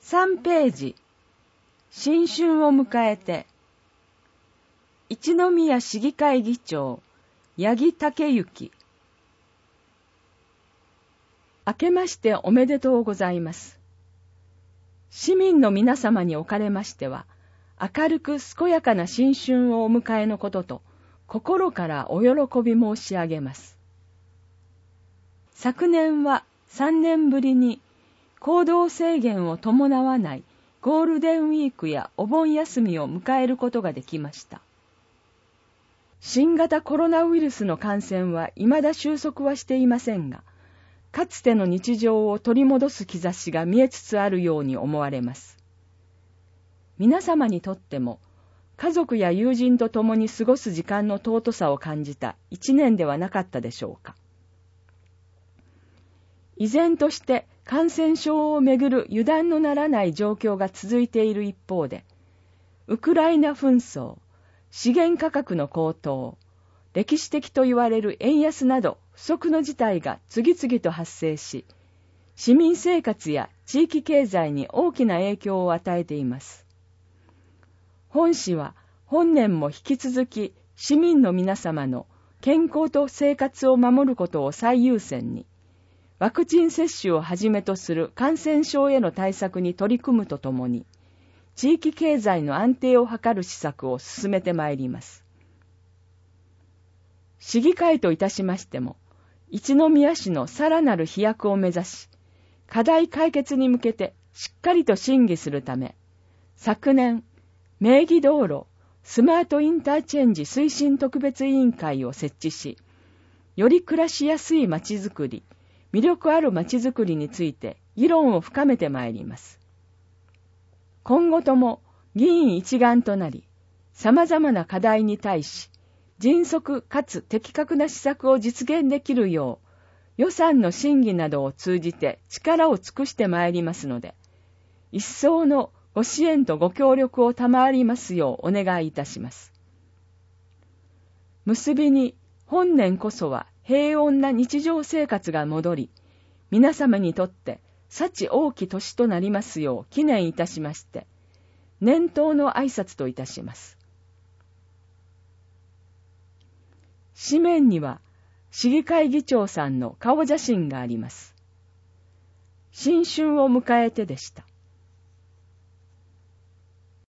3ページ、新春を迎えて、一宮市議会議長、八木武之。明けましておめでとうございます。市民の皆様におかれましては、明るく健やかな新春をお迎えのことと、心からお喜び申し上げます。昨年は3年ぶりに行動制限を伴わないゴールデンウィークやお盆休みを迎えることができました。新型コロナウイルスの感染は未だ収束はしていませんが、かつての日常を取り戻す兆しが見えつつあるように思われます。皆様にとっても、家族や友人と共に過ごす時間の尊さを感じた一年ではなかったでしょうか。依然として感染症をめぐる油断のならない状況が続いている一方で、ウクライナ紛争、資源価格の高騰、歴史的と言われる円安など不測の事態が次々と発生し、市民生活や地域経済に大きな影響を与えています。本市は本年も引き続き市民の皆様の健康と生活を守ることを最優先に、ワクチン接種をはじめとする感染症への対策に取り組むとともに、地域経済の安定を図る施策を進めてまいります。市議会といたしましても、一宮市のさらなる飛躍を目指し、課題解決に向けてしっかりと審議するため、昨年、名義道路スマートインターチェンジ推進特別委員会を設置し、より暮らしやすいまちづくり、魅力あるまちづくりについて議論を深めてまいります。今後とも議員一丸となり、様々な課題に対し、迅速かつ的確な施策を実現できるよう、予算の審議などを通じて力を尽くしてまいりますので、一層のご支援とご協力を賜りますようお願いいたします。結びに、本年こそは平穏な日常生活が戻り、皆様にとって幸多き年となりますよう祈念いたしまして、年頭の挨拶といたします。紙面には市議会議長さんの顔写真があります。新春を迎えてでした。